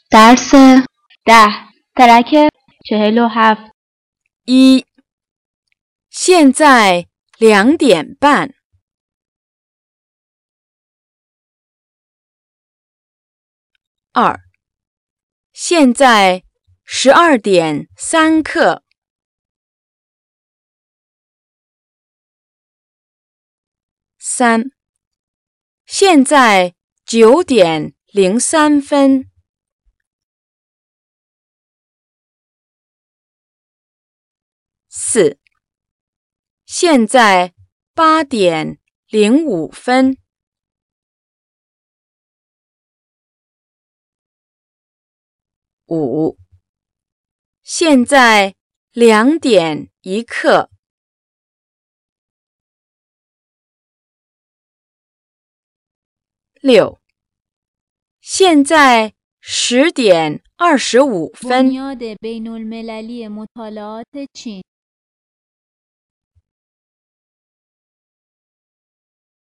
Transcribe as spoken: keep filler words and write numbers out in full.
درس ده ترک چهل و هفت 一，现在两点半。二，现在十二点三刻。三，现在九点零三分。四，现在八点零五分。五，现在两点一刻。六，现在十点二十五分。